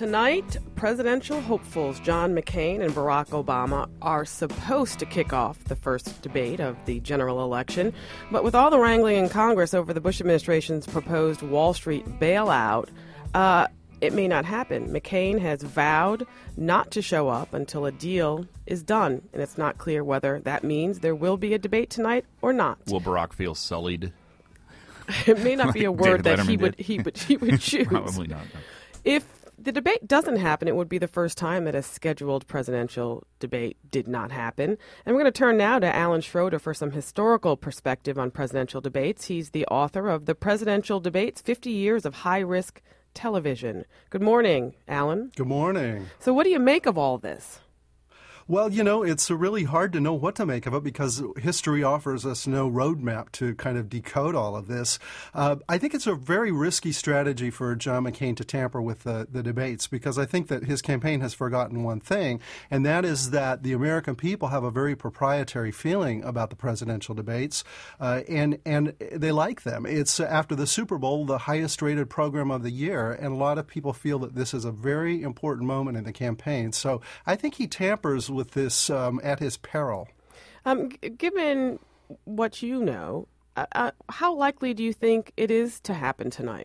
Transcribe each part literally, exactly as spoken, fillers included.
Tonight, presidential hopefuls John McCain and Barack Obama are supposed to kick off the first debate of the general election. But with all the wrangling in Congress over the Bush administration's proposed Wall Street bailout, uh, it may not happen. McCain has vowed not to show up until a deal is done, and it's not clear whether that means there will be a debate tonight or not. Will Barack feel sullied? It may not be a word David that he Letterman would, did. he would he would choose. Probably not. No. If the debate doesn't happen, it would be the first time that a scheduled presidential debate did not happen. And we're going to turn now to Alan Schroeder for some historical perspective on presidential debates. He's the author of The Presidential Debates, fifty years of High-Risk Television. Good morning, Alan. Good morning. So what do you make of all this? Well, you know, it's really hard to know what to make of it because history offers us no roadmap to kind of decode all of this. Uh, I think it's a very risky strategy for John McCain to tamper with the, the debates because I think that his campaign has forgotten one thing, and that is that the American people have a very proprietary feeling about the presidential debates, uh, and, and they like them. It's, uh, after the Super Bowl, the highest-rated program of the year, and a lot of people feel that this is a very important moment in the campaign. So I think he tampers with this um, at his peril. Um, g- given what you know, uh, uh, how likely do you think it is to happen tonight?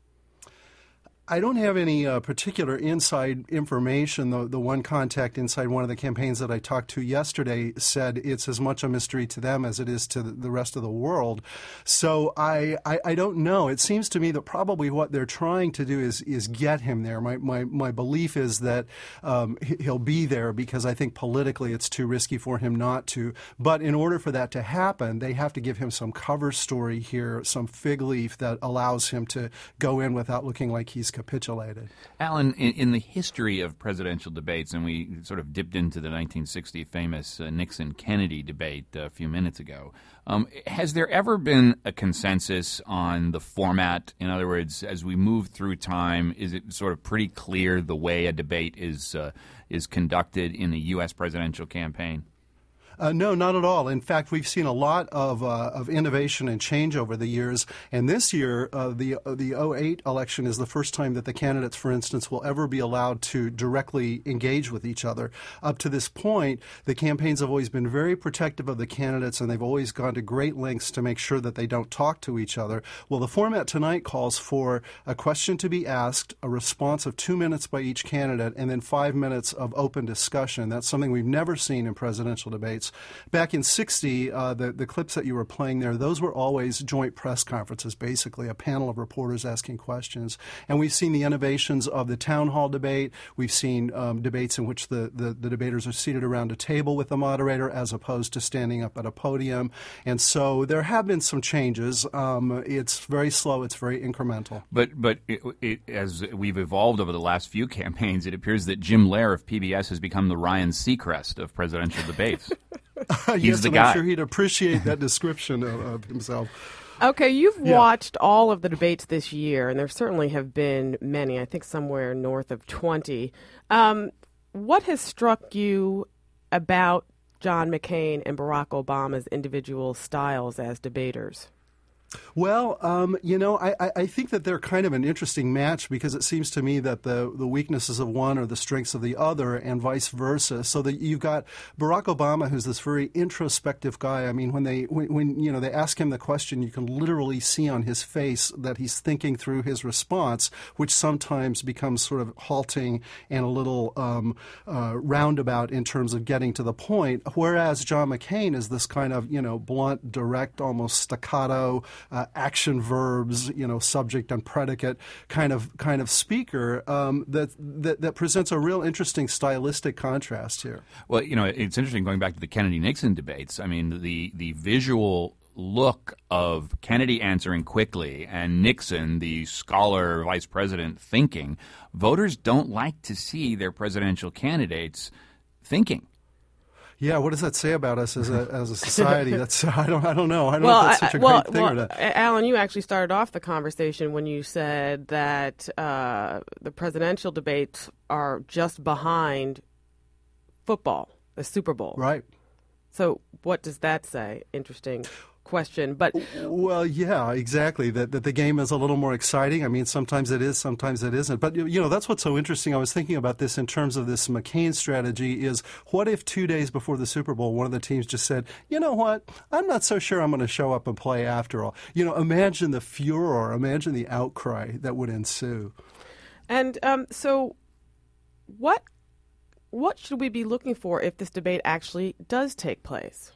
I don't have any uh, particular inside information. The, the one contact inside one of the campaigns that I talked to yesterday said it's as much a mystery to them as it is to the rest of the world. So I, I, I don't know. It seems to me that probably what they're trying to do is is get him there. My my, my belief is that um, he'll be there because I think politically it's too risky for him not to. But in order for that to happen, they have to give him some cover story here, some fig leaf that allows him to go in without looking like he's capitulated. Alan, in, in the history of presidential debates, and we sort of dipped into the nineteen sixty famous uh, Nixon-Kennedy debate uh, a few minutes ago, um, has there ever been a consensus on the format? In other words, as we move through time, is it sort of pretty clear the way a debate is uh, is conducted in a U S presidential campaign? Uh, no, not at all. In fact, we've seen a lot of uh, of innovation and change over the years. And this year, uh, the uh, the oh eight election is the first time that the candidates, for instance, will ever be allowed to directly engage with each other. Up to this point, the campaigns have always been very protective of the candidates, and they've always gone to great lengths to make sure that they don't talk to each other. Well, the format tonight calls for a question to be asked, a response of two minutes by each candidate, and then five minutes of open discussion. That's something we've never seen in presidential debates. Back in sixty, uh, the, the clips that you were playing there, those were always joint press conferences, basically, a panel of reporters asking questions. And we've seen the innovations of the town hall debate. We've seen um, debates in which the, the, the debaters are seated around a table with the moderator as opposed to standing up at a podium. And so there have been some changes. Um, it's very slow. It's very incremental. But but it, it, as we've evolved over the last few campaigns, it appears that Jim Lehrer of P B S has become the Ryan Seacrest of presidential debates. He's yes, the and guy. I'm sure he'd appreciate that description of, of himself. Okay, you've Yeah. watched all of the debates this year, and there certainly have been many, I think somewhere north of twenty. Um, what has struck you about John McCain and Barack Obama's individual styles as debaters? Well, um, you know, I, I think that they're kind of an interesting match because it seems to me that the, the weaknesses of one are the strengths of the other and vice versa. So that you've got Barack Obama, who's this very introspective guy. I mean, when they when, when you know they ask him the question, you can literally see on his face that he's thinking through his response, which sometimes becomes sort of halting and a little um, uh, roundabout in terms of getting to the point. Whereas John McCain is this kind of, you know, blunt, direct, almost staccato, Uh, action verbs, you know, subject and predicate kind of kind of speaker um, that, that that presents a real interesting stylistic contrast here. Well, you know, it's interesting going back to the Kennedy-Nixon debates. I mean, the the visual look of Kennedy answering quickly and Nixon, the scholar vice president, thinking. Voters don't like to see their presidential candidates thinking. Yeah, what does that say about us as a as a society? That's I don't I don't know. I don't well, know if that's such a I, well, great thing well, or not. Alan, you actually started off the conversation when you said that uh, the presidential debates are just behind football, the Super Bowl. Right. So what does that say? Interesting. question. But well, yeah, exactly. That that the game is a little more exciting. I mean, sometimes it is, sometimes it isn't. But you know, that's what's so interesting. I was thinking about this in terms of this McCain strategy. Is what if two days before the Super Bowl, one of the teams just said, "You know what? I'm not so sure I'm going to show up and play after all." You know, imagine the furor, imagine the outcry that would ensue. And um, so, what what should we be looking for if this debate actually does take place?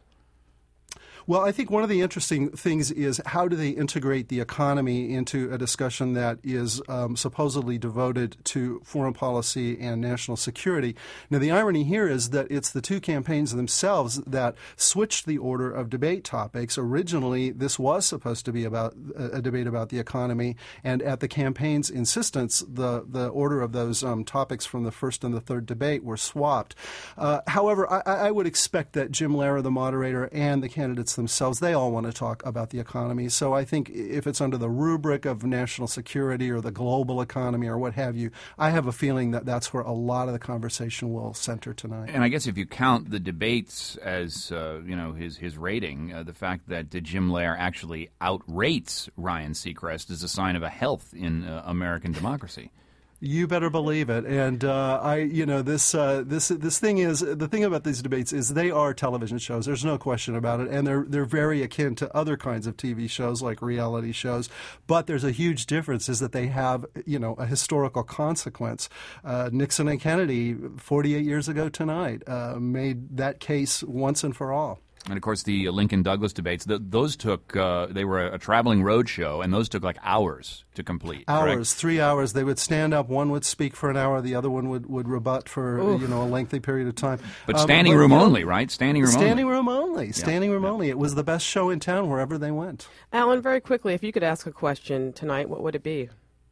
Well, I think one of the interesting things is how do they integrate the economy into a discussion that is um, supposedly devoted to foreign policy and national security. Now, the irony here is that it's the two campaigns themselves that switched the order of debate topics. Originally, this was supposed to be about a, a debate about the economy, and at the campaign's insistence, the, the order of those um, topics from the first and the third debate were swapped. Uh, however, I, I would expect that Jim Lehrer, the moderator, and the candidates themselves, they all want to talk about the economy. So I think if it's under the rubric of national security or the global economy or what have you, I have a feeling that that's where a lot of the conversation will center tonight. And I guess if you count the debates as, uh, you know, his, his rating, uh, the fact that uh, Jim Lehrer actually outrates Ryan Seacrest is a sign of a health in uh, American democracy. You better believe it. And uh, I, you know, this uh, this this thing is the thing about these debates is they are television shows. There's no question about it, and they're they're very akin to other kinds of T V shows like reality shows. But there's a huge difference is that they have, you know, a historical consequence. Uh, Nixon and Kennedy, forty-eight years ago tonight, uh, made that case once and for all. And, of course, the Lincoln-Douglas debates, th- those took, uh, they were a, a traveling road show, and those took like hours to complete. Hours, correct? three hours. They would stand up, one would speak for an hour, the other one would, would rebut for, Oof. you know, a lengthy period of time. But standing um, but, room you know, only, right? Standing room standing only. room only. Standing yeah. room yeah. only. It was the best show in town wherever they went. Alan, very quickly, if you could ask a question tonight, what would it be?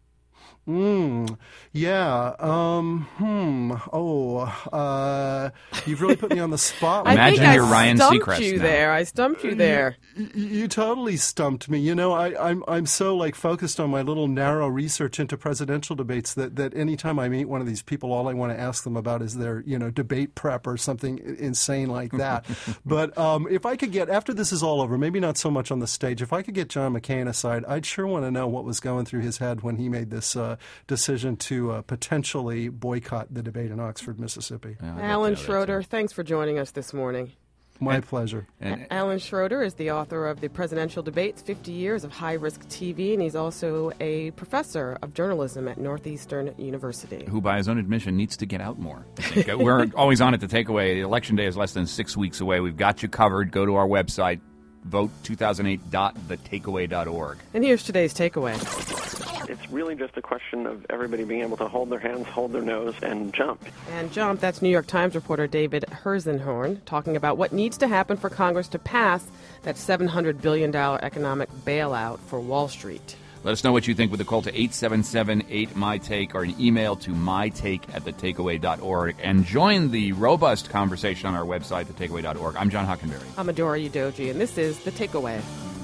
Mm, yeah. Um, hmm. Oh, uh, you've really put me on the spot. I Imagine think you're I Ryan stumped Seacrest you now. there. I stumped you there. You, you totally stumped me. You know, I, I'm I'm so like focused on my little narrow research into presidential debates that that anytime I meet one of these people, all I want to ask them about is their you know debate prep or something insane like that. But um, if I could get after this is all over, maybe not so much on the stage. If I could get John McCain aside, I'd sure want to know what was going through his head when he made this uh, decision to uh, potentially boycott the debate in Oxford, Mississippi. Yeah, Alan Schroeder, thanks for joining us this morning. My and, pleasure. And, Alan Schroeder is the author of The Presidential Debates, fifty years of High-Risk T V, and he's also a professor of journalism at Northeastern University. Who, by his own admission, needs to get out more. I think. We're always on at The Takeaway. The election day is less than six weeks away. We've got you covered. Go to our website, vote two thousand eight dot the takeaway dot org. And here's today's takeaway. It's really just a question of everybody being able to hold their hands, hold their nose, and jump. And jump, that's New York Times reporter David Herzenhorn talking about what needs to happen for Congress to pass that seven hundred billion dollars economic bailout for Wall Street. Let us know what you think with a call to eight seven seven eight M Y Take or an email to mytake at the takeaway dot org. And join the robust conversation on our website, the takeaway dot org. I'm John Hockenberry. I'm Adora Udoji, and this is The Takeaway.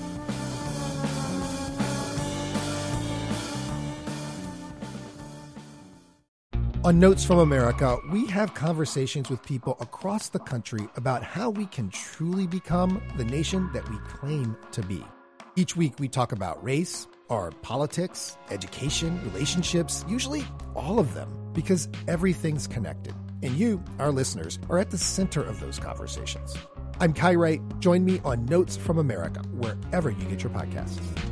On Notes from America, we have conversations with people across the country about how we can truly become the nation that we claim to be. Each week we talk about race, our politics, education, relationships, usually all of them, because everything's connected. And you, our listeners, are at the center of those conversations. I'm Kai Wright. Join me on Notes from America, wherever you get your podcasts.